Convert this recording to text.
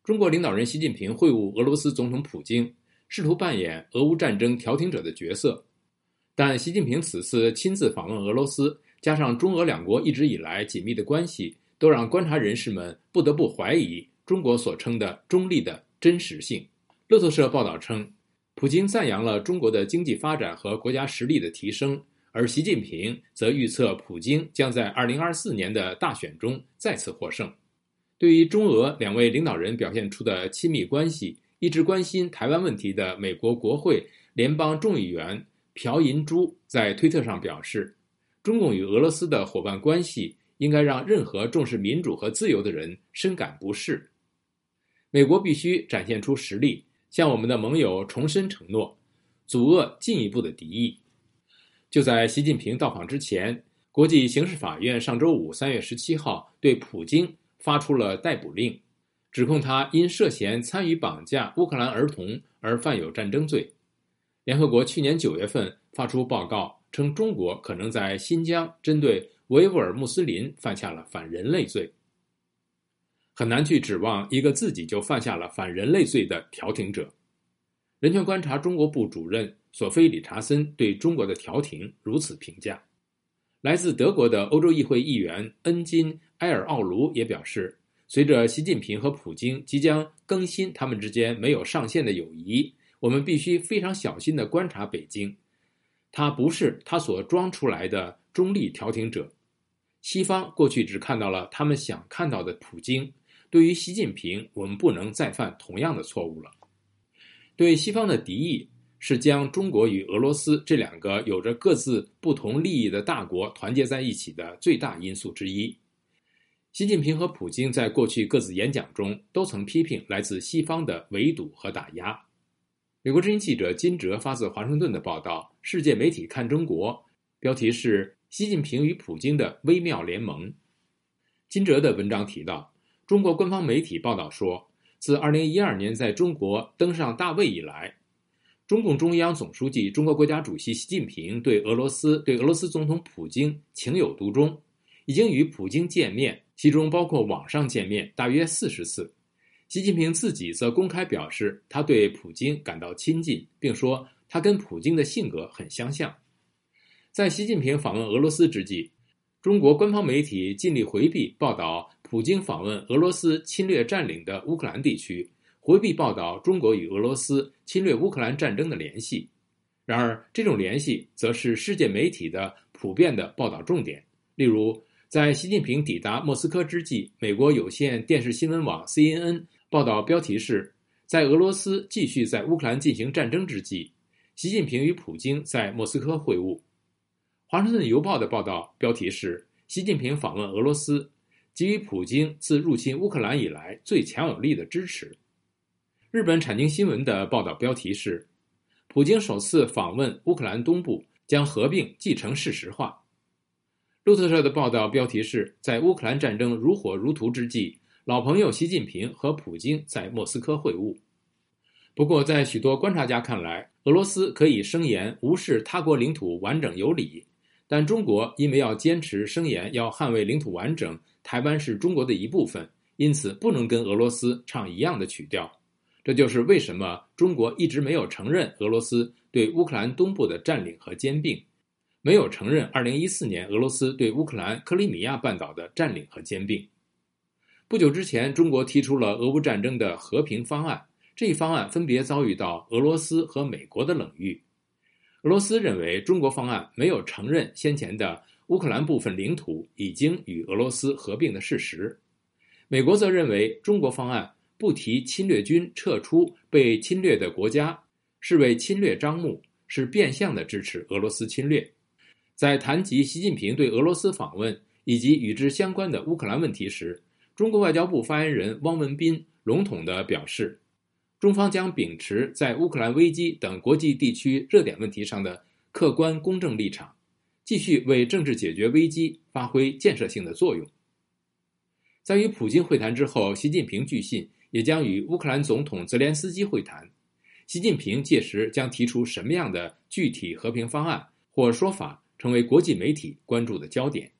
中国领导人习近平会晤俄罗斯总统普京，试图扮演俄乌战争调停者的角色。但习近平此次亲自访问俄罗斯，加上中俄两国一直以来紧密的关系，都让观察人士们不得不怀疑中国所称的中立的真实性。路透社报道称，普京赞扬了中国的经济发展和国家实力的提升，而习近平则预测普京将在2024年的大选中再次获胜。对于中俄两位领导人表现出的亲密关系，一直关心台湾问题的美国国会联邦众议员朴银珠在推特上表示，中共与俄罗斯的伙伴关系应该让任何重视民主和自由的人深感不适。美国必须展现出实力，向我们的盟友重申承诺，阻遏进一步的敌意。就在习近平到访之前，国际刑事法院上周五3月17号对普京发出了逮捕令，指控他因涉嫌参与绑架乌克兰儿童而犯有战争罪。联合国去年9月份发出报告，称中国可能在新疆针对维吾尔穆斯林犯下了反人类罪。很难去指望一个自己就犯下了反人类罪的调停者。人权观察中国部主任索菲·理查森对中国的调停如此评价。来自德国的欧洲议会议员恩金·埃尔奥卢也表示，随着习近平和普京即将更新他们之间没有上限的友谊，我们必须非常小心地观察北京，他不是他所装出来的中立调停者。西方过去只看到了他们想看到的普京，对于习近平，我们不能再犯同样的错误了。对西方的敌意是将中国与俄罗斯这两个有着各自不同利益的大国团结在一起的最大因素之一。习近平和普京在过去各自演讲中都曾批评来自西方的围堵和打压。美国之音记者金哲发自华盛顿的报道，世界媒体看中国，标题是习近平与普京的微妙联盟。金哲的文章提到，中国官方媒体报道说，自2012年在中国登上大位以来，中共中央总书记、中国国家主席习近平对俄罗斯总统普京情有独钟，已经与普京见面，其中包括网上见面大约40次。习近平自己则公开表示，他对普京感到亲近，并说他跟普京的性格很相像。在习近平访问俄罗斯之际，中国官方媒体尽力回避报道普京访问俄罗斯侵略占领的乌克兰地区，回避报道中国与俄罗斯侵略乌克兰战争的联系。然而，这种联系则是世界媒体的普遍的报道重点。例如，在习近平抵达莫斯科之际，美国有线电视新闻网 CNN 报道标题是，在俄罗斯继续在乌克兰进行战争之际，习近平与普京在莫斯科会晤。华盛顿邮报的报道标题是，习近平访问俄罗斯，给予普京自入侵乌克兰以来最强有力的支持。日本产经新闻的报道标题是，普京首次访问乌克兰东部，将合并继承事实化。路透社的报道标题是，在乌克兰战争如火如荼之际，老朋友习近平和普京在莫斯科会晤。不过，在许多观察家看来，俄罗斯可以声言无视他国领土完整有理，但中国因为要坚持声言要捍卫领土完整，台湾是中国的一部分，因此不能跟俄罗斯唱一样的曲调。这就是为什么中国一直没有承认俄罗斯对乌克兰东部的占领和兼并，没有承认2014年俄罗斯对乌克兰克里米亚半岛的占领和兼并。不久之前，中国提出了俄乌战争的和平方案，这一方案分别遭遇到俄罗斯和美国的冷遇。俄罗斯认为中国方案没有承认先前的乌克兰部分领土已经与俄罗斯合并的事实，美国则认为中国方案不提侵略军撤出被侵略的国家，是为侵略张目，是变相的支持俄罗斯侵略。在谈及习近平对俄罗斯访问以及与之相关的乌克兰问题时，中国外交部发言人汪文斌笼统地表示，中方将秉持在乌克兰危机等国际地区热点问题上的客观公正立场，继续为政治解决危机发挥建设性的作用。在与普京会谈之后，习近平据信也将与乌克兰总统泽连斯基会谈。习近平届时将提出什么样的具体和平方案或说法，成为国际媒体关注的焦点。